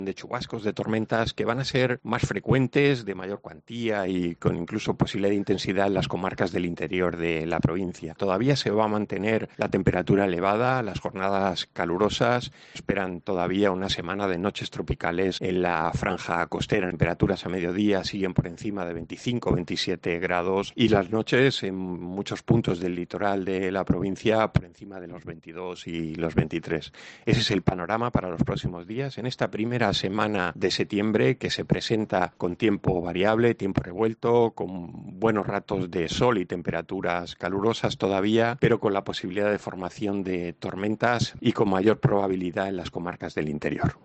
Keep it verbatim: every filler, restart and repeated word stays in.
de chubascos, de tormentas que van a ser más frecuentes, de mayor cuantía y con incluso posibilidad de intensidad en las comarcas del interior de la provincia. Todavía se va a mantener la temperatura elevada, las jornadas calurosas. Esperan todavía una semana de noches tropicales en la franja costera. Temperaturas a mediodía siguen por encima de veinticinco, veintisiete grados y las noches en muchos puntos del litoral de la provincia por encima de los veintidós y los veintitrés. Ese es el panorama para los próximos días en esta primera semana de septiembre, que se presenta con tiempo variable, tiempo revuelto, con buenos ratos de sol y temperaturas calurosas todavía, pero con la posibilidad de formación de tormentas y con mayor probabilidad en las comarcas del interior.